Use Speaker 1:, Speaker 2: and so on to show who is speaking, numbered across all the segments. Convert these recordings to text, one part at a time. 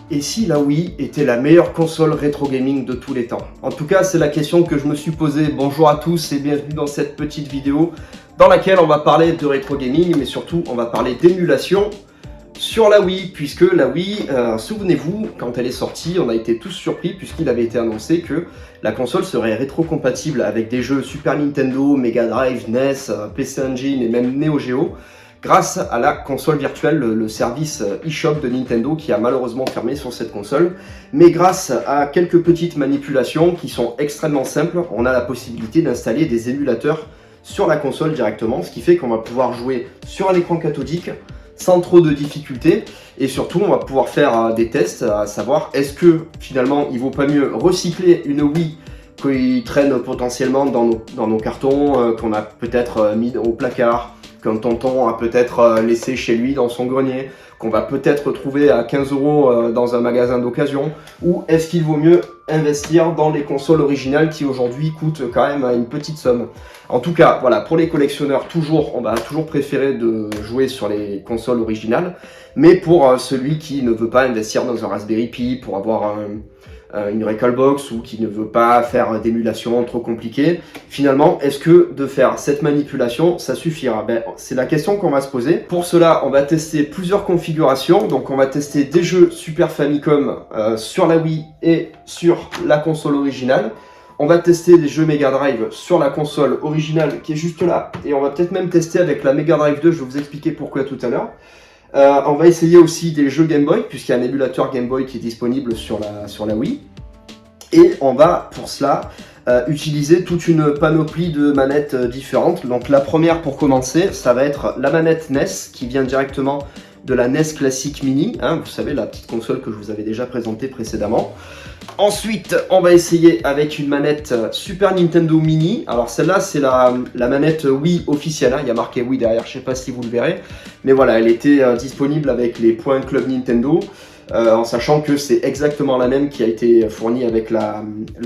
Speaker 1: Et si la Wii était la meilleure console rétro gaming de tous les temps? En tout cas, c'est la question que je me suis posée. Bonjour à tous et bienvenue dans cette petite vidéo dans laquelle on va parler de rétro gaming, mais surtout on va parler d'émulation sur la Wii, puisque la Wii, souvenez-vous, quand elle est sortie, on a été tous surpris puisqu'il avait été annoncé que la console serait rétro-compatible avec des jeux Super Nintendo, Mega Drive, NES, PC Engine et même Neo Geo, grâce à la console virtuelle, le service eShop de Nintendo qui a malheureusement fermé sur cette console. Mais grâce à quelques petites manipulations qui sont extrêmement simples, on a la possibilité d'installer des émulateurs sur la console directement, ce qui fait qu'on va pouvoir jouer sur un écran cathodique sans trop de difficultés, et surtout on va pouvoir faire des tests, à savoir est-ce que finalement il vaut pas mieux recycler une Wii qui traîne potentiellement dans nos cartons, qu'on a peut-être mis au placard, qu'un tonton a peut-être laissé chez lui dans son grenier, qu'on va peut-être trouver à 15 € dans un magasin d'occasion, ou est-ce qu'il vaut mieux investir dans les consoles originales qui aujourd'hui coûtent quand même une petite somme. En tout cas, voilà, pour les collectionneurs, on va toujours préférer de jouer sur les consoles originales, mais pour celui qui ne veut pas investir dans un Raspberry Pi pour avoir une Recalbox ou qui ne veut pas faire d'émulation trop compliquée, finalement, est-ce que de faire cette manipulation, ça suffira? C'est la question qu'on va se poser. Pour cela, on va tester plusieurs configurations. Donc, on va tester des jeux Super Famicom sur la Wii et sur la console originale. On va tester des jeux Mega Drive sur la console originale qui est juste là. Et on va peut-être même tester avec la Mega Drive 2, je vais vous expliquer pourquoi tout à l'heure. On va essayer aussi des jeux Game Boy, puisqu'il y a un émulateur Game Boy qui est disponible sur la Wii. Et on va, pour cela, utiliser toute une panoplie de manettes différentes. Donc la première, pour commencer, ça va être la manette NES, qui vient directement de la NES Classic Mini. Vous savez, la petite console que je vous avais déjà présentée précédemment. Ensuite, on va essayer avec une manette Super Nintendo Mini. Alors celle-là, c'est la manette Wii officielle. Il y a marqué Wii derrière, je ne sais pas si vous le verrez. Mais voilà, elle était disponible avec les points Club Nintendo, en sachant que c'est exactement la même qui a été fournie avec la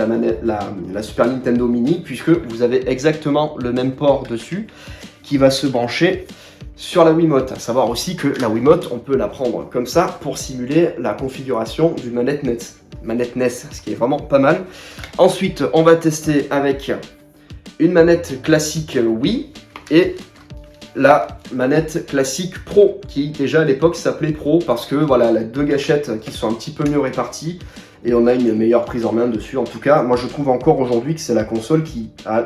Speaker 1: Super Nintendo Mini, puisque vous avez exactement le même port dessus qui va se brancher sur la Wiimote. À savoir aussi que la Wiimote, on peut la prendre comme ça pour simuler la configuration d'une manette NES, ce qui est vraiment pas mal. Ensuite, on va tester avec une manette classique Wii et la manette classique Pro, qui déjà à l'époque s'appelait Pro parce que voilà, elle a deux gâchettes qui sont un petit peu mieux réparties et on a une meilleure prise en main dessus. En tout cas, moi je trouve encore aujourd'hui que c'est la console qui a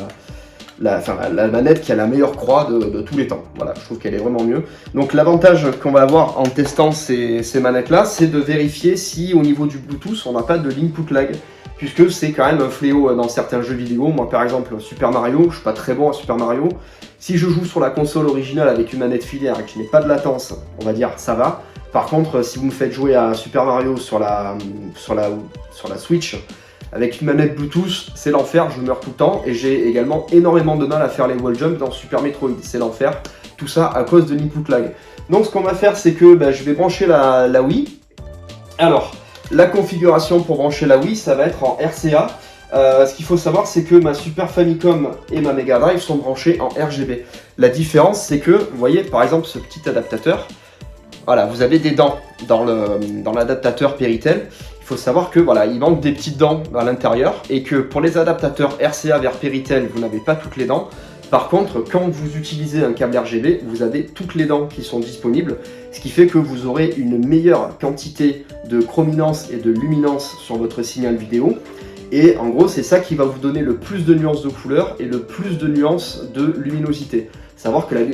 Speaker 1: la manette qui a la meilleure croix de tous les temps. Voilà, je trouve qu'elle est vraiment mieux. Donc l'avantage qu'on va avoir en testant ces manettes-là, c'est de vérifier si au niveau du Bluetooth, on n'a pas de l'input lag, puisque c'est quand même un fléau dans certains jeux vidéo. Moi par exemple, Super Mario, je suis pas très bon à Super Mario. Si je joue sur la console originale avec une manette filaire et que je n'ai pas de latence, on va dire ça va. Par contre, si vous me faites jouer à Super Mario sur la Switch, avec une manette Bluetooth, c'est l'enfer, je meurs tout le temps, et j'ai également énormément de mal à faire les wall jumps dans Super Metroid, c'est l'enfer, tout ça à cause de l'input lag. Donc ce qu'on va faire, c'est que je vais brancher la Wii. Alors, la configuration pour brancher la Wii, ça va être en RCA. Ce qu'il faut savoir, c'est que ma Super Famicom et ma Mega Drive sont branchées en RGB. La différence, c'est que, vous voyez, par exemple, ce petit adaptateur, voilà, vous avez des dents dans l'adaptateur Péritel. Il faut savoir que voilà, il manque des petites dents à l'intérieur et que pour les adaptateurs RCA vers Péritel, vous n'avez pas toutes les dents. Par contre, quand vous utilisez un câble RGB, vous avez toutes les dents qui sont disponibles, ce qui fait que vous aurez une meilleure quantité de chrominance et de luminance sur votre signal vidéo. Et en gros, c'est ça qui va vous donner le plus de nuances de couleur et le plus de nuances de luminosité. Savoir que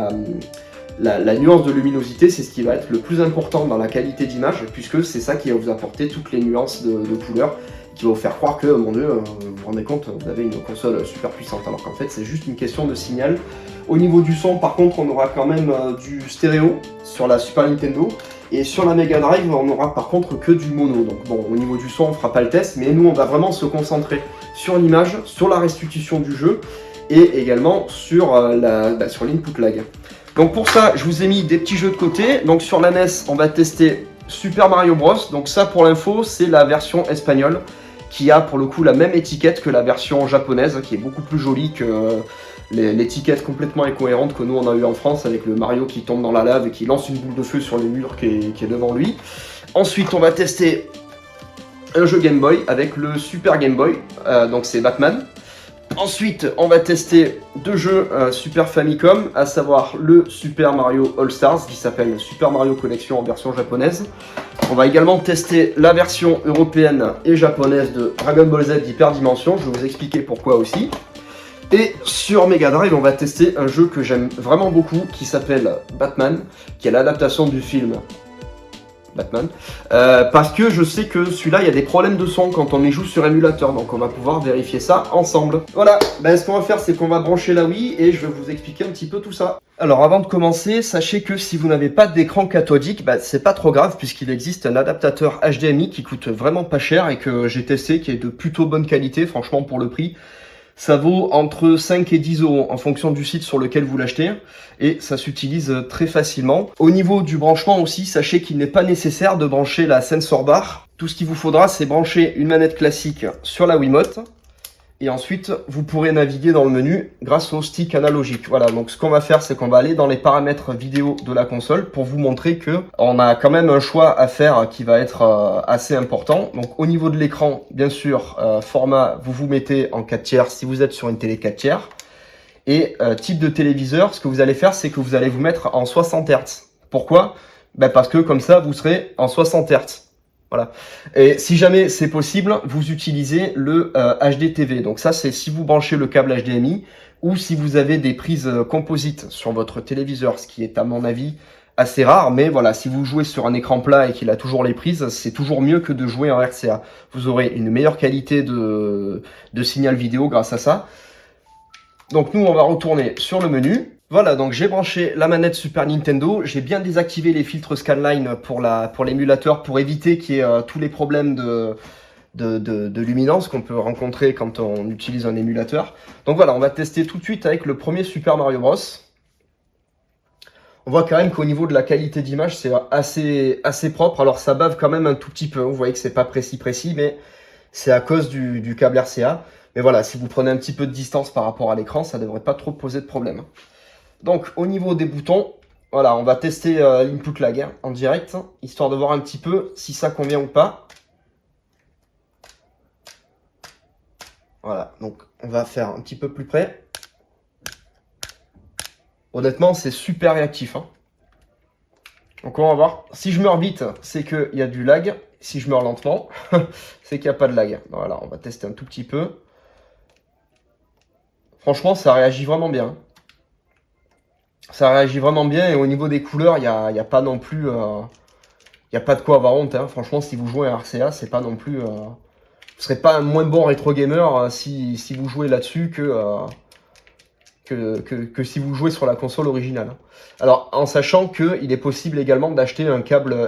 Speaker 1: la nuance de luminosité, c'est ce qui va être le plus important dans la qualité d'image, puisque c'est ça qui va vous apporter toutes les nuances de couleurs, qui va vous faire croire que, mon Dieu, vous vous rendez compte, vous avez une console super puissante, alors qu'en fait c'est juste une question de signal. Au niveau du son, par contre, on aura quand même du stéréo sur la Super Nintendo, et sur la Mega Drive, on aura par contre que du mono. Donc bon, au niveau du son, on fera pas le test, mais nous on va vraiment se concentrer sur l'image, sur la restitution du jeu, et également sur l'input lag. Donc pour ça, je vous ai mis des petits jeux de côté. Donc sur la NES, on va tester Super Mario Bros. Donc ça, pour l'info, c'est la version espagnole qui a pour le coup la même étiquette que la version japonaise, qui est beaucoup plus jolie que l'étiquette complètement incohérente que nous on a eu en France avec le Mario qui tombe dans la lave et qui lance une boule de feu sur les murs qui est devant lui. Ensuite, on va tester un jeu Game Boy avec le Super Game Boy, donc c'est Batman. Ensuite, on va tester deux jeux Super Famicom, à savoir le Super Mario All Stars, qui s'appelle Super Mario Collection en version japonaise. On va également tester la version européenne et japonaise de Dragon Ball Z Hyperdimension, je vais vous expliquer pourquoi aussi. Et sur Mega Drive, on va tester un jeu que j'aime vraiment beaucoup, qui s'appelle Batman, qui est l'adaptation du film Batman, parce que je sais que celui-là, il y a des problèmes de son quand on y joue sur émulateur, donc on va pouvoir vérifier ça ensemble. Voilà, ben, ce qu'on va faire, c'est qu'on va brancher la Wii et je vais vous expliquer un petit peu tout ça. Alors avant de commencer, sachez que si vous n'avez pas d'écran cathodique, ben, c'est pas trop grave puisqu'il existe un adaptateur HDMI qui coûte vraiment pas cher et que j'ai testé, qui est de plutôt bonne qualité, franchement pour le prix. Ça vaut entre 5 et 10 € en fonction du site sur lequel vous l'achetez et ça s'utilise très facilement. Au niveau du branchement aussi, sachez qu'il n'est pas nécessaire de brancher la sensor bar. Tout ce qu'il vous faudra, c'est brancher une manette classique sur la Wiimote et ensuite vous pourrez naviguer dans le menu grâce au stick analogique. Voilà, donc ce qu'on va faire, c'est qu'on va aller dans les paramètres vidéo de la console pour vous montrer que on a quand même un choix à faire qui va être assez important. Donc au niveau de l'écran, bien sûr, format, vous vous mettez en 4/3 si vous êtes sur une télé 4/3. Et type de téléviseur, ce que vous allez faire, c'est que vous allez vous mettre en 60 Hz. Pourquoi? Ben parce que comme ça, vous serez en 60 Hz. Voilà. Et si jamais c'est possible, vous utilisez le HDTV. Donc ça, c'est si vous branchez le câble HDMI ou si vous avez des prises composites sur votre téléviseur, ce qui est à mon avis assez rare. Mais voilà, si vous jouez sur un écran plat et qu'il a toujours les prises, c'est toujours mieux que de jouer en RCA. Vous aurez une meilleure qualité de signal vidéo grâce à ça. Donc nous, on va retourner sur le menu. Voilà, donc j'ai branché la manette Super Nintendo, j'ai bien désactivé les filtres scanline pour l'émulateur pour éviter qu'il y ait tous les problèmes de luminance qu'on peut rencontrer quand on utilise un émulateur. Donc voilà, on va tester tout de suite avec le premier Super Mario Bros. On voit quand même qu'au niveau de la qualité d'image, c'est assez propre. Alors ça bave quand même un tout petit peu, vous voyez que c'est pas précis, mais c'est à cause du câble RCA. Mais voilà, si vous prenez un petit peu de distance par rapport à l'écran, ça ne devrait pas trop poser de problème. Donc au niveau des boutons, voilà, on va tester l'input lag en direct, histoire de voir un petit peu si ça convient ou pas. Voilà, donc on va faire un petit peu plus près. Honnêtement, c'est super réactif, hein. Donc on va voir. Si je meurs vite, c'est qu'il y a du lag. Si je meurs lentement, c'est qu'il n'y a pas de lag. Voilà, on va tester un tout petit peu. Franchement, ça réagit vraiment bien. Ça réagit vraiment bien et au niveau des couleurs, il n'y a pas non plus... il n'y a pas de quoi avoir honte, hein. Franchement, si vous jouez à RCA, c'est pas non plus... vous ne serez pas un moins bon rétro gamer si vous jouez là-dessus que si vous jouez sur la console originale. Alors, en sachant qu'il est possible également d'acheter un câble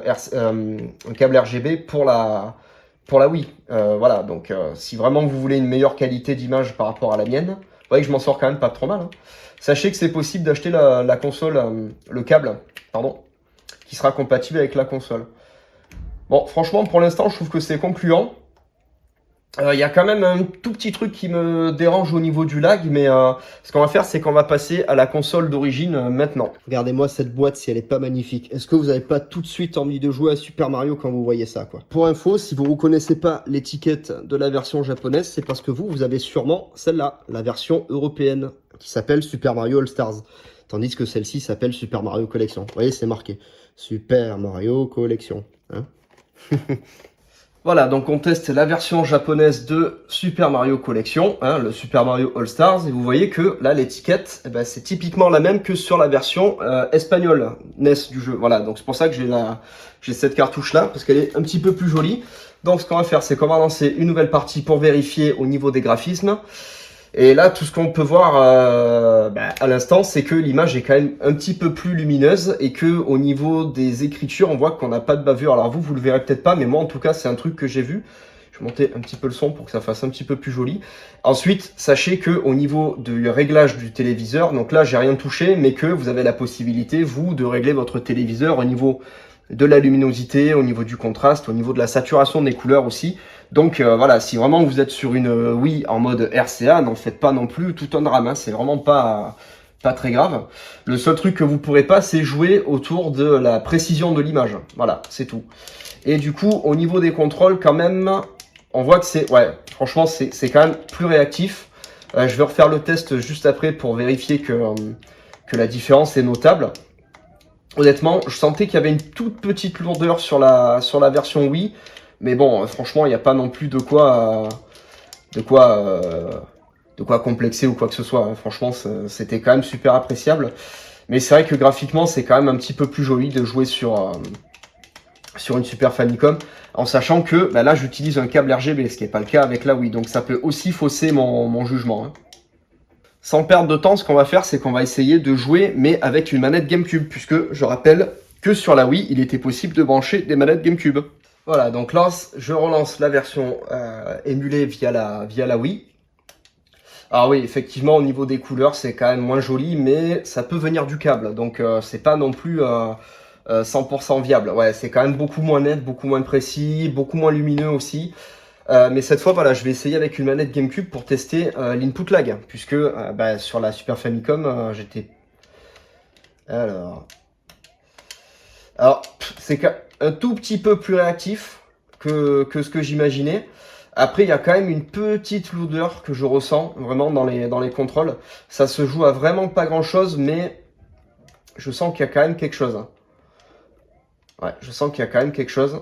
Speaker 1: RGB pour la Wii. Voilà, donc si vraiment vous voulez une meilleure qualité d'image par rapport à la mienne, vous voyez que je m'en sors quand même pas trop mal, hein. Sachez que c'est possible d'acheter la console, le câble, pardon, qui sera compatible avec la console. Bon, franchement, pour l'instant, je trouve que c'est concluant. Il y a quand même un tout petit truc qui me dérange au niveau du lag, mais ce qu'on va faire, c'est qu'on va passer à la console d'origine maintenant. Regardez-moi cette boîte si elle est pas magnifique. Est-ce que vous n'avez pas tout de suite envie de jouer à Super Mario quand vous voyez ça, quoi? Pour info, si vous ne reconnaissez pas l'étiquette de la version japonaise, c'est parce que vous avez sûrement celle-là, la version européenne, qui s'appelle Super Mario All Stars. Tandis que celle-ci s'appelle Super Mario Collection. Vous voyez, c'est marqué Super Mario Collection, hein. Voilà, donc on teste la version japonaise de Super Mario Collection, hein, le Super Mario All Stars, et vous voyez que là l'étiquette, eh ben, c'est typiquement la même que sur la version espagnole NES du jeu. Voilà, donc c'est pour ça que j'ai cette cartouche là, parce qu'elle est un petit peu plus jolie. Donc ce qu'on va faire, c'est qu'on va lancer une nouvelle partie pour vérifier au niveau des graphismes. Et là, tout ce qu'on peut voir à l'instant, c'est que l'image est quand même un petit peu plus lumineuse et que au niveau des écritures, on voit qu'on n'a pas de bavure. Alors vous le verrez peut-être pas, mais moi en tout cas, c'est un truc que j'ai vu. Je vais monter un petit peu le son pour que ça fasse un petit peu plus joli. Ensuite, sachez que au niveau du réglage du téléviseur, donc là, j'ai rien touché, mais que vous avez la possibilité, vous, de régler votre téléviseur au niveau de la luminosité, au niveau du contraste, au niveau de la saturation des couleurs aussi. Donc voilà, si vraiment vous êtes sur une Wii en mode RCA, n'en faites pas non plus tout un drame, hein. C'est vraiment pas pas très grave. Le seul truc que vous pourrez pas, c'est jouer autour de la précision de l'image. Voilà, c'est tout. Et du coup, au niveau des contrôles, quand même, on voit que c'est, ouais, franchement, c'est quand même plus réactif. Je vais refaire le test juste après pour vérifier que la différence est notable. Honnêtement, je sentais qu'il y avait une toute petite lourdeur sur la version Wii. Mais bon, franchement, il n'y a pas non plus de quoi complexer ou quoi que ce soit. Franchement, c'était quand même super appréciable. Mais c'est vrai que graphiquement, c'est quand même un petit peu plus joli de jouer sur une Super Famicom, en sachant que là, j'utilise un câble RGB, ce qui n'est pas le cas avec la Wii. Donc ça peut aussi fausser mon jugement. Hein. Sans perdre de temps, ce qu'on va faire, c'est qu'on va essayer de jouer, mais avec une manette GameCube, puisque je rappelle que sur la Wii, il était possible de brancher des manettes GameCube. Voilà, donc là, je relance la version émulée via la Wii. Alors oui, effectivement, au niveau des couleurs, c'est quand même moins joli, mais ça peut venir du câble, donc c'est pas non plus 100% viable. Ouais, c'est quand même beaucoup moins net, beaucoup moins précis, beaucoup moins lumineux aussi. Mais cette fois, voilà, je vais essayer avec une manette GameCube pour tester l'input lag, puisque sur la Super Famicom, j'étais... Alors, c'est un tout petit peu plus réactif que ce que j'imaginais. Après, il y a quand même une petite lourdeur que je ressens vraiment dans les contrôles. Ça se joue à vraiment pas grand-chose, mais je sens qu'il y a quand même quelque chose. Ouais, je sens qu'il y a quand même quelque chose.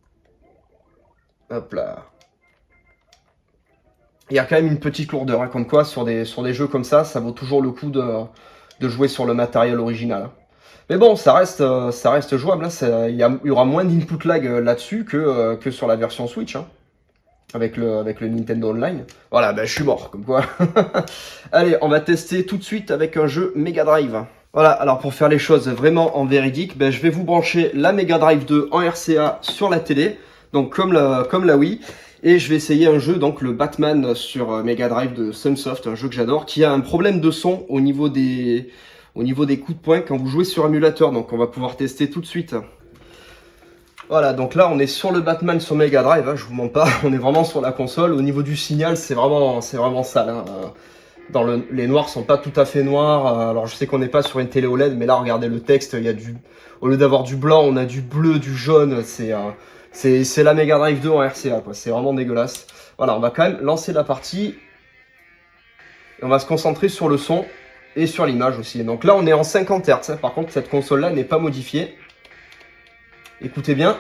Speaker 1: Hop là. Il y a quand même une petite lourdeur, hein, comme quoi sur des jeux comme ça vaut toujours le coup de jouer sur le matériel original. Mais bon, ça reste jouable, hein, il y aura moins d'input lag là-dessus que sur la version Switch, hein, avec le Nintendo Online. Voilà, je suis mort, comme quoi. Allez, on va tester tout de suite avec un jeu Mega Drive. Voilà, alors pour faire les choses vraiment en véridique, je vais vous brancher la Mega Drive 2 en RCA sur la télé, donc comme la Wii. Et je vais essayer un jeu, donc le Batman sur Mega Drive de Sunsoft, un jeu que j'adore, qui a un problème de son au niveau des coups de poing quand vous jouez sur émulateur. Donc on va pouvoir tester tout de suite. Voilà, donc là on est sur le Batman sur Mega Drive, hein, je vous mens pas, on est vraiment sur la console. Au niveau du signal, c'est vraiment sale. Hein. Les noirs sont pas tout à fait noirs. Alors je sais qu'on n'est pas sur une télé OLED, mais là regardez le texte, il y a au lieu d'avoir du blanc, on a du bleu, du jaune. C'est la Mega Drive 2 en RCA, quoi. C'est vraiment dégueulasse. Voilà, on va quand même lancer la partie. Et on va se concentrer sur le son et sur l'image aussi. Donc là, on est en 50 Hz. Hein. Par contre, cette console-là n'est pas modifiée. Écoutez bien.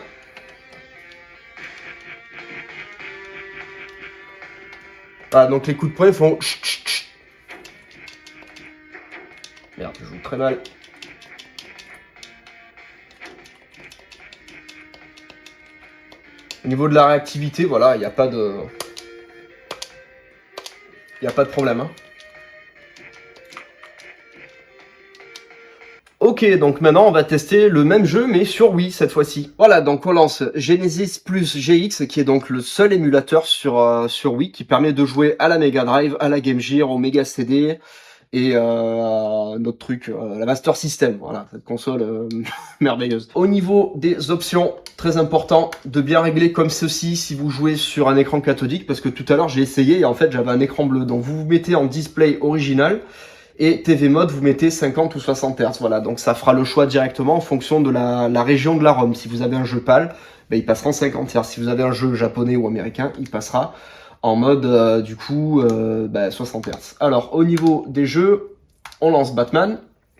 Speaker 1: Voilà, donc les coups de poing font... Merde, je joue très mal. Au niveau de la réactivité, voilà, il n'y a pas de... problème. Hein. Ok, donc maintenant on va tester le même jeu mais sur Wii cette fois-ci. Voilà, donc on lance Genesis plus GX qui est donc le seul émulateur sur Wii qui permet de jouer à la Mega Drive, à la Game Gear, au Mega CD et notre truc, la Master System. Voilà, cette console merveilleuse. Au niveau des options, très important de bien régler comme ceci si vous jouez sur un écran cathodique parce que tout à l'heure j'ai essayé et en fait j'avais un écran bleu. Donc vous mettez en display original. Et TV mode, vous mettez 50 ou 60 Hz. Voilà, donc ça fera le choix directement en fonction de la région de la ROM. Si vous avez un jeu PAL, il passera en 50 Hz. Si vous avez un jeu japonais ou américain, il passera en mode 60 Hz. Alors, au niveau des jeux, on lance Batman.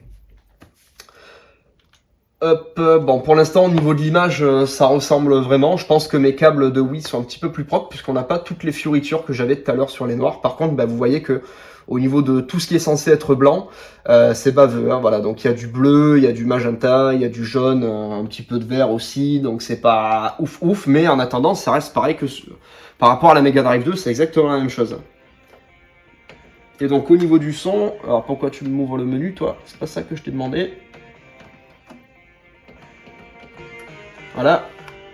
Speaker 1: Hop, bon, pour l'instant, au niveau de l'image, ça ressemble vraiment. Je pense que mes câbles de Wii sont un petit peu plus propres puisqu'on n'a pas toutes les fioritures que j'avais tout à l'heure sur les noirs. Par contre, vous voyez que au niveau de tout ce qui est censé être blanc, c'est baveux. Hein, voilà, donc il y a du bleu, il y a du magenta, il y a du jaune, un petit peu de vert aussi. Donc c'est pas ouf, mais en attendant, ça reste pareil que par rapport à la Mega Drive 2, c'est exactement la même chose. Et donc au niveau du son, alors pourquoi tu m'ouvres le menu, toi? C'est pas ça que je t'ai demandé. Voilà.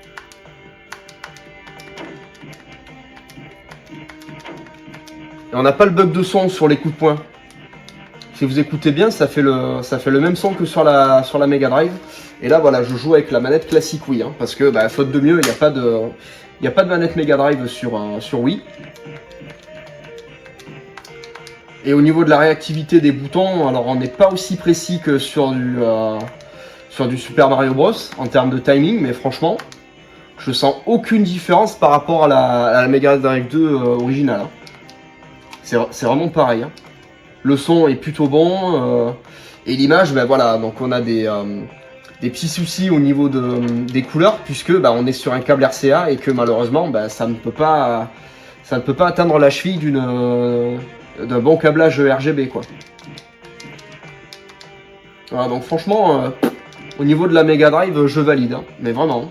Speaker 1: Et on n'a pas le bug de son sur les coups de poing. Si vous écoutez bien, ça fait le même son que sur la Mega Drive. Et là, voilà, je joue avec la manette classique Wii, hein, parce que, faute de mieux, il n'y a pas de manette Mega Drive sur Wii. Et au niveau de la réactivité des boutons, alors on n'est pas aussi précis que sur du Super Mario Bros en termes de timing, mais franchement, je sens aucune différence par rapport à la Mega Drive 2 originale. Hein. C'est vraiment pareil. Hein. Le son est plutôt bon, et l'image, ben voilà, donc on a des petits soucis au niveau des couleurs, puisque on est sur un câble RCA et que malheureusement, ça ne peut pas atteindre la cheville d'un bon câblage RGB, quoi. Voilà, donc franchement, au niveau de la Mega Drive, je valide, hein, mais vraiment.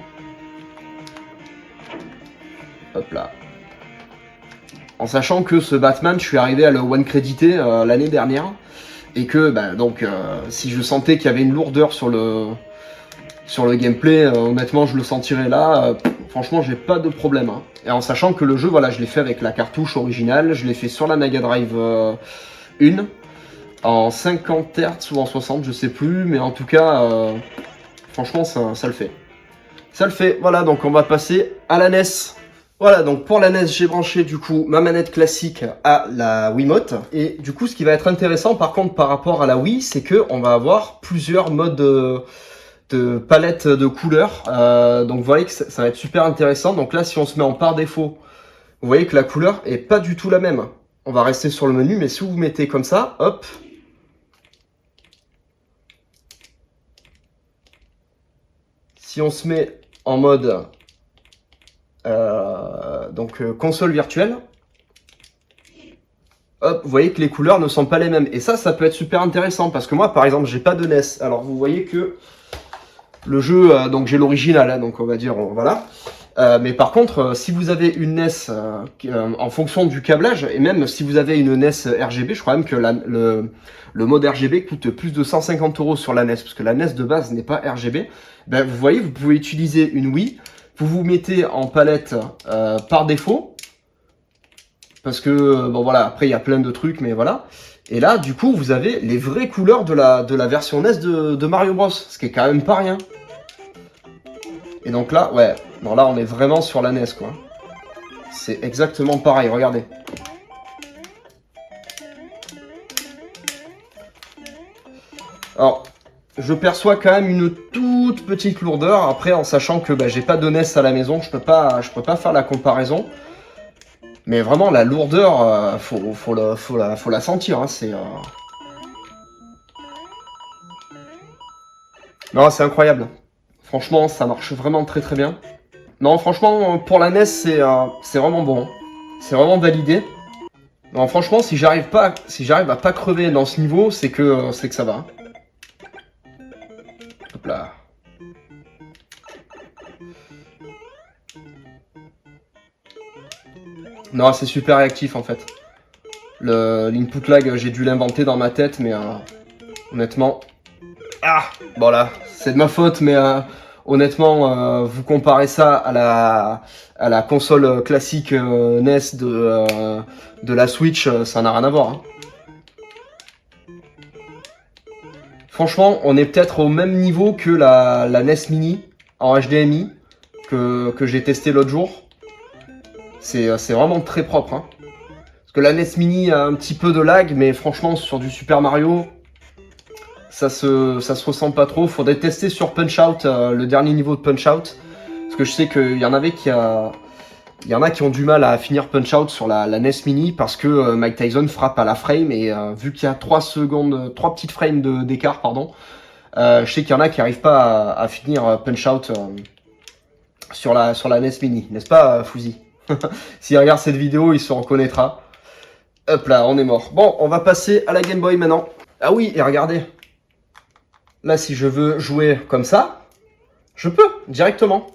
Speaker 1: Hop là. En sachant que ce Batman, je suis arrivé à le one créditer l'année dernière, et que si je sentais qu'il y avait une lourdeur sur le gameplay, honnêtement je le sentirais là, franchement j'ai pas de problème. Hein. Et en sachant que le jeu, voilà, je l'ai fait avec la cartouche originale, je l'ai fait sur la Mega Drive 1, en 50 Hz ou en 60, je sais plus, mais en tout cas, franchement ça le fait. Ça le fait, voilà, donc on va passer à la NES. Voilà, donc pour la NES, j'ai branché du coup ma manette classique à la Wiimote. Et du coup, ce qui va être intéressant par contre par rapport à la Wii, c'est qu'on va avoir plusieurs modes de palette de couleurs. Donc vous voyez que ça va être super intéressant. Donc là, si on se met en par défaut, vous voyez que la couleur est pas du tout la même. On va rester sur le menu, mais si vous mettez comme ça, hop. Si on se met en mode console virtuelle, hop, vous voyez que les couleurs ne sont pas les mêmes. Et ça peut être super intéressant parce que moi, par exemple, j'ai pas de NES. Alors, vous voyez que le jeu, donc j'ai l'original, hein, donc on va dire, voilà. Mais par contre, si vous avez une NES en fonction du câblage, et même si vous avez une NES RGB, je crois même que le mode RGB coûte plus de 150 € sur la NES, parce que la NES de base n'est pas RGB. Vous voyez, vous pouvez utiliser une Wii. Vous mettez en palette par défaut, parce que, bon voilà, après il y a plein de trucs, mais voilà. Et là, du coup, vous avez les vraies couleurs de la version NES de Mario Bros, ce qui est quand même pas rien. Et donc là, ouais, bon là on est vraiment sur la NES, quoi. C'est exactement pareil, regardez. Alors, je perçois quand même une toute petite lourdeur, après en sachant que j'ai pas de NES à la maison, je peux pas faire la comparaison. Mais vraiment la lourdeur, faut la sentir, hein, c'est... Non, c'est incroyable. Franchement, ça marche vraiment très très bien. Non, franchement, pour la NES, c'est vraiment bon. Hein. C'est vraiment validé. Non, franchement, si j'arrive à pas crever dans ce niveau, c'est que ça va. Hein. Hop là. Non, c'est super réactif en fait. L'input lag, j'ai dû l'inventer dans ma tête, mais honnêtement... Ah, bon là, c'est de ma faute, mais honnêtement, vous comparez ça à la console classique NES de la Switch, ça n'a rien à voir. Hein. Franchement, on est peut-être au même niveau que la NES Mini en HDMI que j'ai testé l'autre jour. C'est vraiment très propre. Hein. Parce que la NES Mini a un petit peu de lag, mais franchement, sur du Super Mario, ça se ressent pas trop. Faudrait tester sur Punch-Out, le dernier niveau de Punch-Out. Parce que je sais qu'il y en a qui ont du mal à finir Punch-Out sur la NES Mini parce que Mike Tyson frappe à la frame et vu qu'il y a 3 petites frames d'écart, pardon, je sais qu'il y en a qui n'arrivent pas à finir Punch-Out sur la NES Mini. N'est-ce pas, Fouzi? S'il regarde cette vidéo, il se reconnaîtra. Hop là, on est mort. Bon, on va passer à la Game Boy maintenant. Ah oui, et regardez. Là, si je veux jouer comme ça, je peux, directement.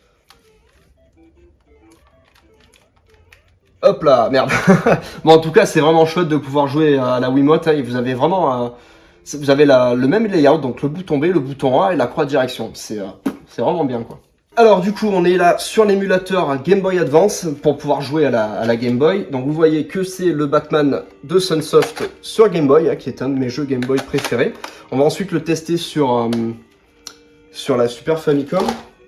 Speaker 1: Hop là, merde. Bon, en tout cas, c'est vraiment chouette de pouvoir jouer à la Wiimote. Hein, et vous avez vraiment... vous avez le même layout, donc le bouton B, le bouton A et la croix de direction. C'est vraiment bien, quoi. Alors du coup, on est là sur l'émulateur Game Boy Advance pour pouvoir jouer à la Game Boy. Donc vous voyez que c'est le Batman de Sunsoft sur Game Boy, hein, qui est un de mes jeux Game Boy préférés. On va ensuite le tester sur la Super Famicom.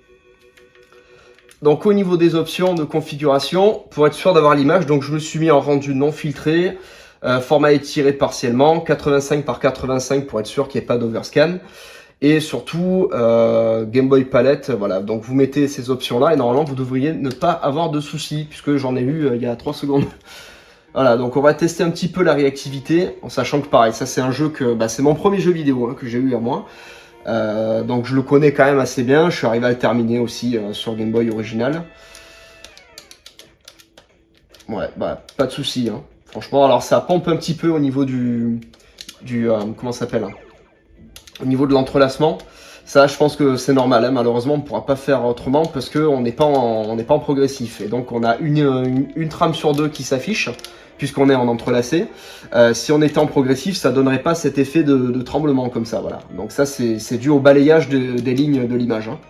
Speaker 1: Donc au niveau des options de configuration, pour être sûr d'avoir l'image, donc je me suis mis en rendu non filtré. Format étiré partiellement, 85 par 85 pour être sûr qu'il n'y ait pas d'overscan. Et surtout, Game Boy Palette, voilà. Donc vous mettez ces options-là et normalement vous devriez ne pas avoir de soucis, puisque j'en ai eu il y a 3 secondes. Voilà, donc on va tester un petit peu la réactivité, en sachant que pareil, ça c'est un jeu que, c'est mon premier jeu vidéo que j'ai eu à moi. Donc je le connais quand même assez bien, je suis arrivé à le terminer aussi sur Game Boy original. Ouais, pas de soucis, hein. Franchement, alors ça pompe un petit peu au niveau comment ça s'appelle, hein, au niveau de l'entrelacement. Ça, je pense que c'est normal, hein. Malheureusement, on ne pourra pas faire autrement parce qu'on n'est pas en progressif. Et donc, on a une trame sur deux qui s'affiche, puisqu'on est en entrelacé. Si on était en progressif, ça donnerait pas cet effet de tremblement comme ça, voilà. Donc ça, c'est dû au balayage des lignes de l'image, hein.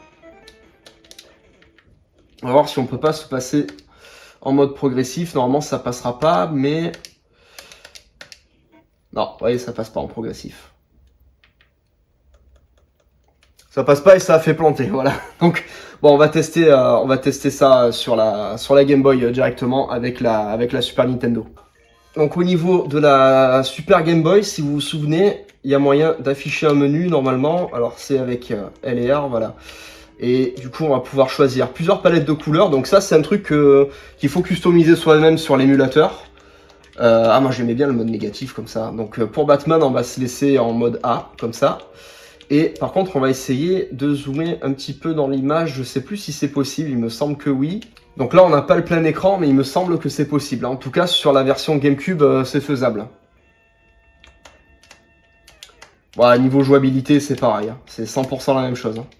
Speaker 1: On va voir si on peut pas se passer en mode progressif. Normalement, ça passera pas, mais... Non, vous voyez, ça passe pas en progressif. Ça passe pas et ça a fait planter, voilà. Donc bon, on va tester ça sur la Game Boy directement avec la Super Nintendo. Donc au niveau de la Super Game Boy, si vous vous souvenez, il y a moyen d'afficher un menu normalement. Alors c'est avec L et R, voilà. Et du coup, on va pouvoir choisir plusieurs palettes de couleurs. Donc ça, c'est un truc qu'il faut customiser soi-même sur l'émulateur. Moi j'aimais bien le mode négatif comme ça. Donc pour Batman, on va se laisser en mode A, comme ça. Et par contre, on va essayer de zoomer un petit peu dans l'image. Je sais plus si c'est possible, il me semble que oui. Donc là, on n'a pas le plein écran, mais il me semble que c'est possible. En tout cas, sur la version GameCube, c'est faisable. Voilà, niveau jouabilité, c'est pareil, hein. C'est 100% la même chose, hein.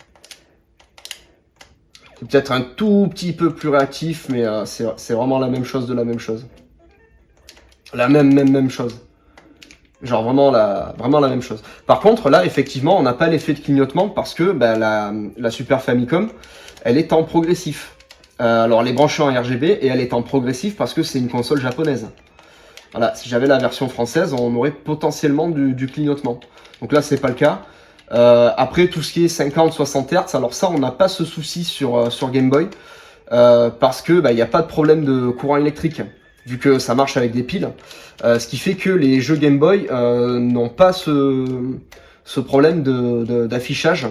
Speaker 1: C'est peut-être un tout petit peu plus réactif, mais c'est vraiment la même chose de la même chose. La même chose. Genre vraiment la même chose. Par contre, là, effectivement, on n'a pas l'effet de clignotement parce que la Super Famicom, elle est en progressif. Alors, elle est branchée en RGB et elle est en progressif parce que c'est une console japonaise. Voilà, si j'avais la version française, on aurait potentiellement du clignotement. Donc là, c'est pas le cas. Après, tout ce qui est 50-60 Hz, alors ça, on n'a pas ce souci sur Game Boy parce que il n'y a pas de problème de courant électrique, vu que ça marche avec des piles. Ce qui fait que les jeux Game Boy n'ont pas ce problème d'affichage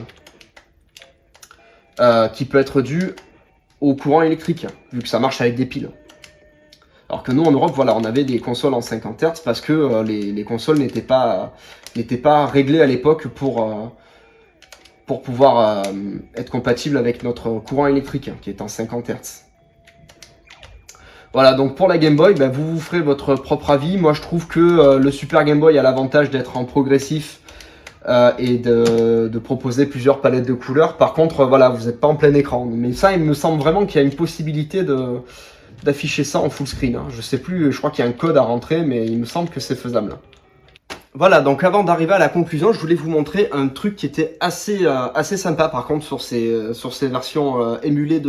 Speaker 1: qui peut être dû au courant électrique, vu que ça marche avec des piles. Alors que nous, en Europe, voilà, on avait des consoles en 50 Hz parce que les consoles n'étaient pas réglées à l'époque pour pouvoir être compatibles avec notre courant électrique, qui est en 50 Hz. Voilà, donc pour la Game Boy, vous vous ferez votre propre avis. Moi, je trouve que le Super Game Boy a l'avantage d'être en progressif et de proposer plusieurs palettes de couleurs. Par contre, voilà, vous n'êtes pas en plein écran. Mais ça, il me semble vraiment qu'il y a une possibilité d'afficher ça en full screen, hein. Je sais plus, je crois qu'il y a un code à rentrer, mais il me semble que c'est faisable. Voilà, donc avant d'arriver à la conclusion, je voulais vous montrer un truc qui était assez sympa par contre sur ces versions émulées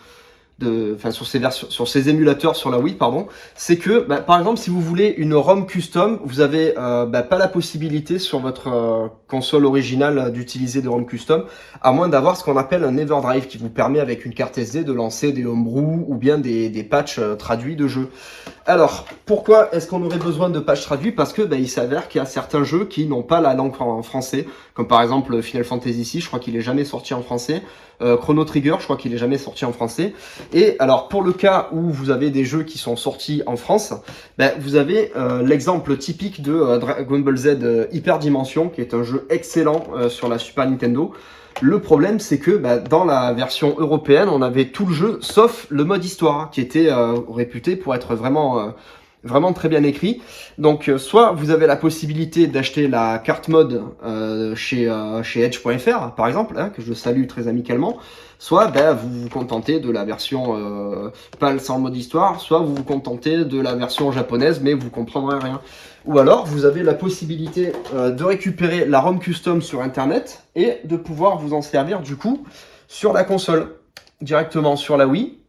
Speaker 1: sur ces émulateurs sur la Wii, pardon, c'est que par exemple si vous voulez une ROM custom, vous avez pas la possibilité sur votre console originale d'utiliser des ROM custom, à moins d'avoir ce qu'on appelle un Everdrive qui vous permet avec une carte SD de lancer des homebrew ou bien des patchs traduits de jeux. Alors pourquoi est-ce qu'on aurait besoin de patchs traduits? Parce que il s'avère qu'il y a certains jeux qui n'ont pas la langue en français, comme par exemple Final Fantasy VI, je crois qu'il est jamais sorti en français. Chrono Trigger, je crois qu'il est jamais sorti en français. Et alors pour le cas où vous avez des jeux qui sont sortis en France, vous avez l'exemple typique de Dragon Ball Z Hyper Dimension, qui est un jeu excellent sur la Super Nintendo. Le problème, c'est que dans la version européenne, on avait tout le jeu, sauf le mode histoire, qui était réputé pour être vraiment très bien écrit. Donc soit vous avez la possibilité d'acheter la carte mode chez Edge.fr par exemple, hein, que je salue très amicalement, soit vous vous contentez de la version PAL sans mode histoire, soit vous vous contentez de la version japonaise mais vous comprendrez rien. Ou alors vous avez la possibilité de récupérer la ROM custom sur internet et de pouvoir vous en servir du coup sur la console, directement sur la Wii.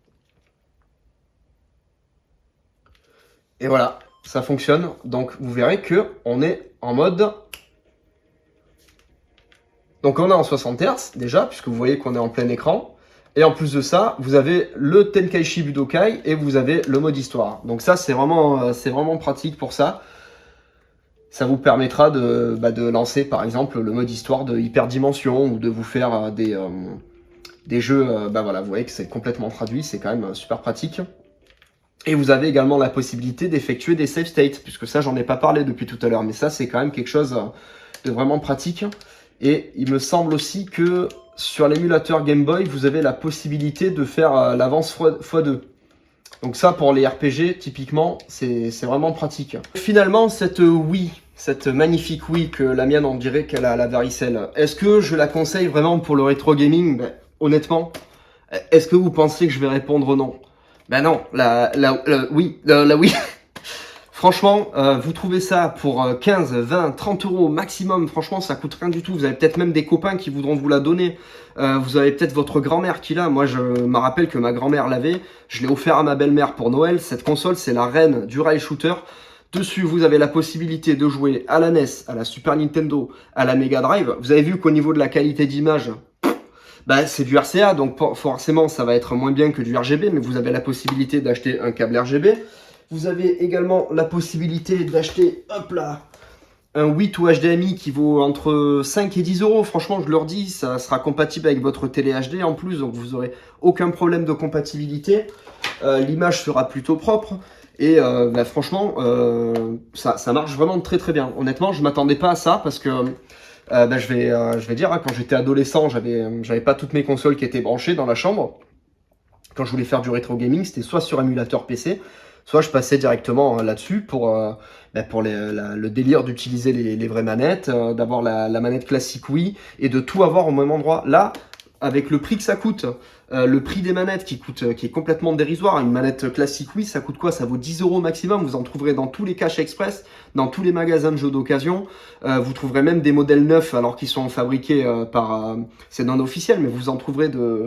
Speaker 1: Et voilà, ça fonctionne. Donc vous verrez que on est en mode... Donc on est en 60 Hz déjà, puisque vous voyez qu'on est en plein écran. Et en plus de ça, vous avez le Tenkaichi Budokai et vous avez le mode histoire. Donc ça, c'est vraiment pratique pour ça. Ça vous permettra de lancer par exemple le mode histoire de Hyperdimension ou de vous faire des jeux, voilà, vous voyez que c'est complètement traduit, c'est quand même super pratique. Et vous avez également la possibilité d'effectuer des save states, puisque ça j'en ai pas parlé depuis tout à l'heure, mais ça c'est quand même quelque chose de vraiment pratique. Et il me semble aussi que sur l'émulateur Game Boy, vous avez la possibilité de faire l'avance x2. Donc ça, pour les RPG, typiquement, c'est vraiment pratique. Finalement, cette Wii, cette magnifique Wii que la mienne, on dirait qu'elle a la varicelle, est-ce que je la conseille vraiment pour le rétro gaming? Ben, honnêtement, est-ce que vous pensez que je vais répondre non? Ben non, oui, la Wii. Franchement, vous trouvez ça pour 15, 20, 30 euros maximum. Franchement, ça coûte rien du tout. Vous avez peut-être même des copains qui voudront vous la donner. Vous avez peut-être votre grand-mère qui l'a. Moi, je me rappelle que ma grand-mère l'avait. Je l'ai offert à ma belle-mère pour Noël. Cette console, c'est la reine du rail shooter. Dessus, vous avez la possibilité de jouer à la NES, à la Super Nintendo, à la Mega Drive. Vous avez vu qu'au niveau de la qualité d'image, bah, c'est du RCA, donc forcément, ça va être moins bien que du RGB, mais vous avez la possibilité d'acheter un câble RGB. Vous avez également la possibilité d'acheter, hop là, un 8 ou HDMI qui vaut entre 5 et 10 euros. Franchement, je leur dis, ça sera compatible avec votre télé HD en plus, donc vous n'aurez aucun problème de compatibilité. L'image sera plutôt propre. Et bah, franchement, ça marche vraiment très très bien. Honnêtement, je ne m'attendais pas à ça parce que bah, je vais dire, hein, quand j'étais adolescent, j'avais pas toutes mes consoles qui étaient branchées dans la chambre. Quand je voulais faire du rétro gaming, c'était soit sur émulateur PC, soit je passais directement là-dessus pour le délire d'utiliser les vraies manettes, d'avoir la manette classique Wii et de tout avoir au même endroit. Là, avec le prix que ça coûte, le prix des manettes qui est complètement dérisoire, une manette classique Wii, ça coûte quoi? Ça vaut 10 euros maximum. Vous en trouverez dans tous les caches express, dans tous les magasins de jeux d'occasion. Vous trouverez même des modèles neufs alors qu'ils sont fabriqués c'est non officiel, mais vous en trouverez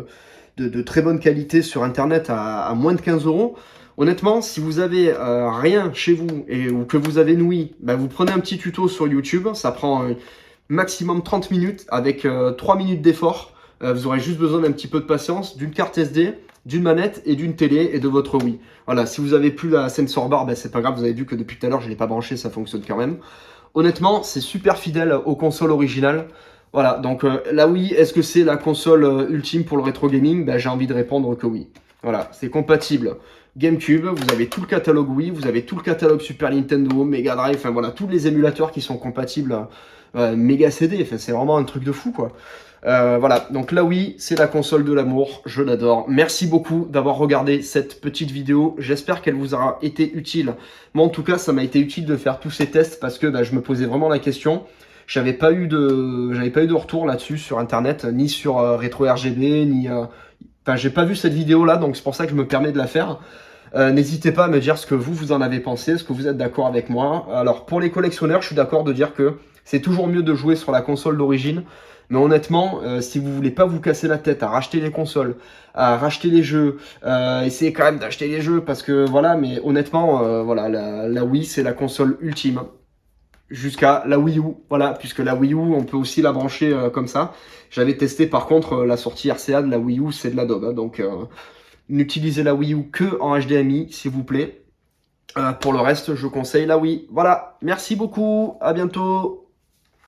Speaker 1: de très bonne qualité sur internet à moins de 15 euros. Honnêtement, si vous avez rien chez vous ou que vous avez une Wii, bah, vous prenez un petit tuto sur YouTube, ça prend maximum 30 minutes avec 3 minutes d'effort. Vous aurez juste besoin d'un petit peu de patience, d'une carte SD, d'une manette et d'une télé et de votre Wii. Voilà, si vous avez plus la sensor bar, bah, c'est pas grave, vous avez vu que depuis tout à l'heure je ne l'ai pas branché, ça fonctionne quand même. Honnêtement, c'est super fidèle aux consoles originales. Voilà, donc la Wii, est-ce que c'est la console ultime pour le rétro gaming? Bah, j'ai envie de répondre que oui. Voilà, c'est compatible GameCube, vous avez tout le catalogue Wii, vous avez tout le catalogue Super Nintendo, Mega Drive, enfin voilà, tous les émulateurs qui sont compatibles Mega CD, enfin c'est vraiment un truc de fou quoi. Voilà, donc la Wii, c'est la console de l'amour, je l'adore. Merci beaucoup d'avoir regardé cette petite vidéo, j'espère qu'elle vous aura été utile. Moi en tout cas, ça m'a été utile de faire tous ces tests parce que bah, je me posais vraiment la question. J'avais pas eu de retour là-dessus sur internet, ni sur Retro RGB, ni... Enfin, j'ai pas vu cette vidéo là, donc c'est pour ça que je me permets de la faire. N'hésitez pas à me dire ce que vous en avez pensé, est-ce que vous êtes d'accord avec moi. Alors pour les collectionneurs, je suis d'accord de dire que c'est toujours mieux de jouer sur la console d'origine. Mais honnêtement, si vous voulez pas vous casser la tête à racheter les consoles, à racheter les jeux, essayez quand même d'acheter les jeux parce que voilà, mais honnêtement, voilà, la Wii c'est la console ultime. Jusqu'à la Wii U, voilà, puisque la Wii U, on peut aussi la brancher comme ça. J'avais testé par contre la sortie RCA de la Wii U, c'est de la daube, hein, donc n'utilisez la Wii U que en HDMI, s'il vous plaît. Pour le reste, je conseille la Wii. Voilà, merci beaucoup, à bientôt.